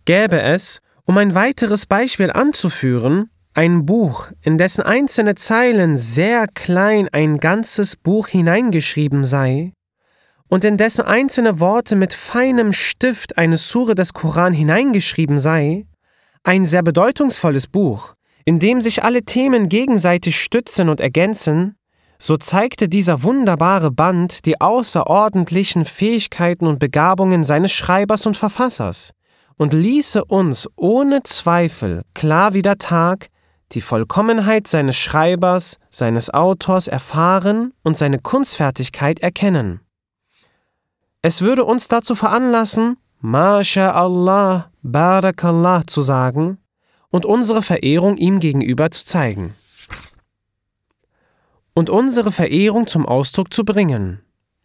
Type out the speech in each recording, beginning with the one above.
Gäbe es, um ein weiteres Beispiel anzuführen, ein Buch, in dessen einzelne Zeilen sehr klein ein ganzes Buch hineingeschrieben sei und in dessen einzelne Worte mit feinem Stift eine Sure des Koran hineingeschrieben sei, ein sehr bedeutungsvolles Buch, in dem sich alle Themen gegenseitig stützen und ergänzen, so zeigte dieser wunderbare Band die außerordentlichen Fähigkeiten und Begabungen seines Schreibers und Verfassers und ließe uns ohne Zweifel klar wie der Tag die Vollkommenheit seines Schreibers, seines Autors erfahren und seine Kunstfertigkeit erkennen. Es würde uns dazu veranlassen, MashaAllah, Barakallah zu sagen und unsere Verehrung ihm gegenüber zu zeigen und unsere Verehrung zum Ausdruck zu bringen.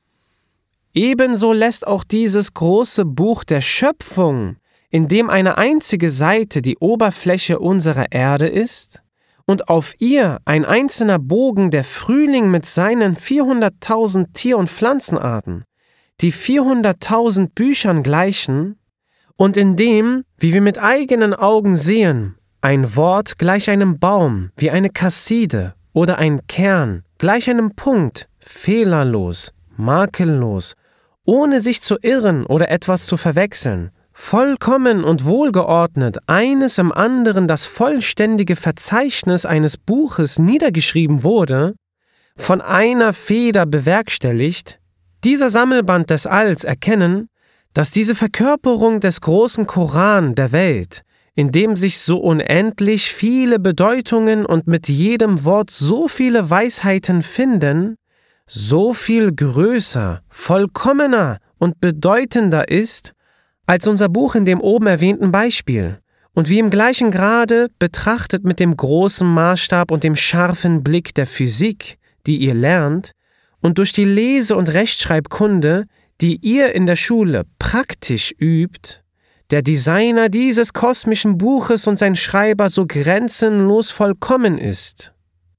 Ebenso lässt auch dieses große Buch der Schöpfung, in dem eine einzige Seite die Oberfläche unserer Erde ist und auf ihr ein einzelner Bogen der Frühling mit seinen 400.000 Tier- und Pflanzenarten, die 400.000 Büchern gleichen, und in dem, wie wir mit eigenen Augen sehen, ein Wort gleich einem Baum wie eine Kasside oder ein Kern gleich einem Punkt, fehlerlos, makellos, ohne sich zu irren oder etwas zu verwechseln, vollkommen und wohlgeordnet eines im anderen das vollständige Verzeichnis eines Buches niedergeschrieben wurde, von einer Feder bewerkstelligt, dieser Sammelband des Alls erkennen, dass diese Verkörperung des großen Koran der Welt, in dem sich so unendlich viele Bedeutungen und mit jedem Wort so viele Weisheiten finden, so viel größer, vollkommener und bedeutender ist, als unser Buch in dem oben erwähnten Beispiel und wie im gleichen Grade betrachtet mit dem großen Maßstab und dem scharfen Blick der Physik, die ihr lernt, und durch die Lese- und Rechtschreibkunde, die ihr in der Schule praktisch übt, der Designer dieses kosmischen Buches und sein Schreiber so grenzenlos vollkommen ist.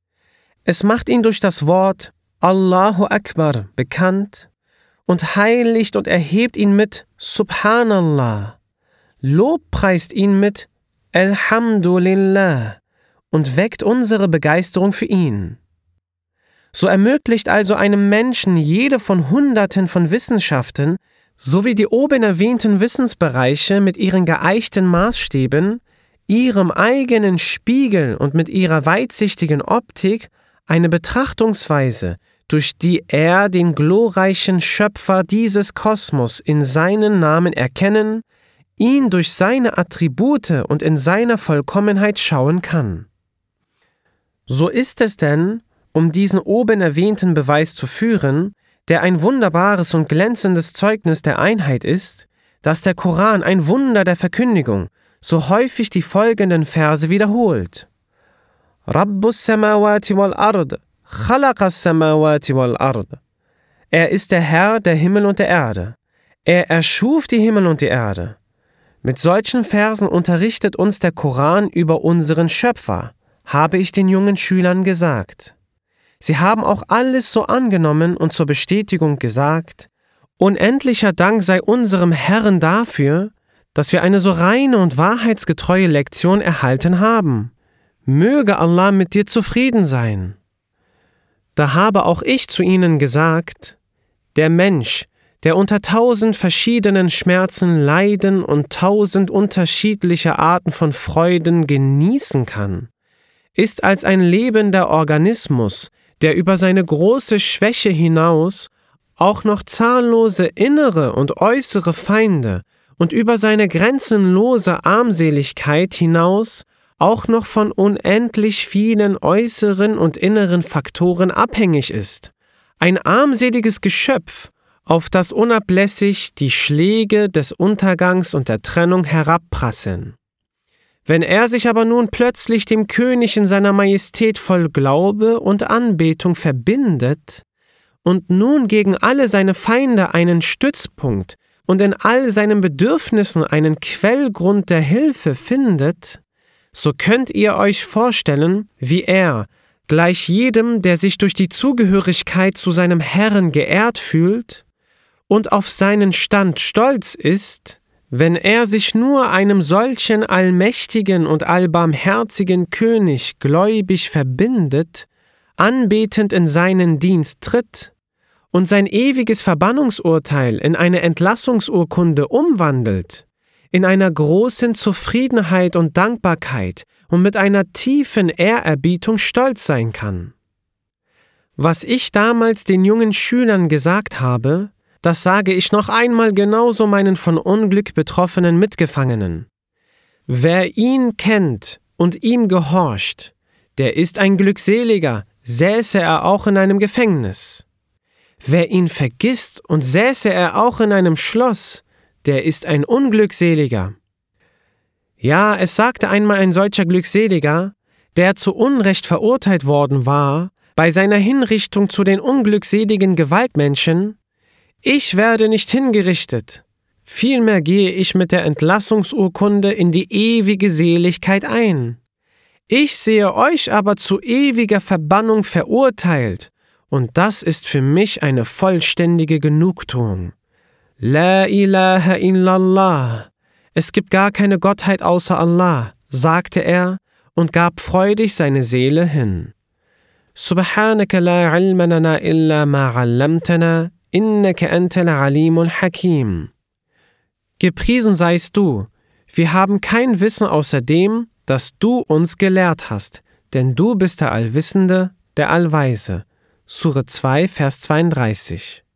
Es macht ihn durch das Wort Allahu Akbar bekannt und heiligt und erhebt ihn mit Subhanallah, lobpreist ihn mit Alhamdulillah und weckt unsere Begeisterung für ihn. So ermöglicht also einem Menschen jede von Hunderten von Wissenschaften sowie die oben erwähnten Wissensbereiche mit ihren geeichten Maßstäben, ihrem eigenen Spiegel und mit ihrer weitsichtigen Optik eine Betrachtungsweise, durch die er den glorreichen Schöpfer dieses Kosmos in seinen Namen erkennen, ihn durch seine Attribute und in seiner Vollkommenheit schauen kann. So ist es denn, um diesen oben erwähnten Beweis zu führen, der ein wunderbares und glänzendes Zeugnis der Einheit ist, dass der Koran ein Wunder der Verkündigung so häufig die folgenden Verse wiederholt. Rabbus samawati wal ard, khalaqas samawati wal ard. Er ist der Herr der Himmel und der Erde. Er erschuf die Himmel und die Erde. Mit solchen Versen unterrichtet uns der Koran über unseren Schöpfer, habe ich den jungen Schülern gesagt. Sie haben auch alles so angenommen und zur Bestätigung gesagt, unendlicher Dank sei unserem Herrn dafür, dass wir eine so reine und wahrheitsgetreue Lektion erhalten haben. Möge Allah mit dir zufrieden sein. Da habe auch ich zu ihnen gesagt, der Mensch, der unter 1000 verschiedenen Schmerzen leiden und 1000 unterschiedliche Arten von Freuden genießen kann, ist als ein lebender Organismus, der über seine große Schwäche hinaus auch noch zahllose innere und äußere Feinde und über seine grenzenlose Armseligkeit hinaus auch noch von unendlich vielen äußeren und inneren Faktoren abhängig ist. Ein armseliges Geschöpf, auf das unablässig die Schläge des Untergangs und der Trennung herabprasseln. Wenn er sich aber nun plötzlich dem König in seiner Majestät voll Glaube und Anbetung verbindet und nun gegen alle seine Feinde einen Stützpunkt und in all seinen Bedürfnissen einen Quellgrund der Hilfe findet, so könnt ihr euch vorstellen, wie er, gleich jedem, der sich durch die Zugehörigkeit zu seinem Herrn geehrt fühlt und auf seinen Stand stolz ist, Wenn er sich nur einem solchen allmächtigen und allbarmherzigen König gläubig verbindet, anbetend in seinen Dienst tritt und sein ewiges Verbannungsurteil in eine Entlassungsurkunde umwandelt, in einer großen Zufriedenheit und Dankbarkeit und mit einer tiefen Ehrerbietung stolz sein kann. Was ich damals den jungen Schülern gesagt habe, das sage ich noch einmal genauso meinen von Unglück betroffenen Mitgefangenen. Wer ihn kennt und ihm gehorcht, der ist ein Glückseliger, säße er auch in einem Gefängnis. Wer ihn vergisst und säße er auch in einem Schloss, der ist ein Unglückseliger. Ja, es sagte einmal ein solcher Glückseliger, der zu Unrecht verurteilt worden war, bei seiner Hinrichtung zu den unglückseligen Gewaltmenschen: Ich werde nicht hingerichtet, vielmehr gehe ich mit der Entlassungsurkunde in die ewige Seligkeit ein. Ich sehe euch aber zu ewiger Verbannung verurteilt, und das ist für mich eine vollständige Genugtuung. La ilaha illallah, es gibt gar keine Gottheit außer Allah, sagte er und gab freudig seine Seele hin. Subhanaka la ilma lana illa ma 'allamtana, innaka antal alimul hakim. Gepriesen seist du, wir haben kein Wissen außer dem, das du uns gelehrt hast, denn du bist der Allwissende, der Allweise. Sure 2, Vers 32.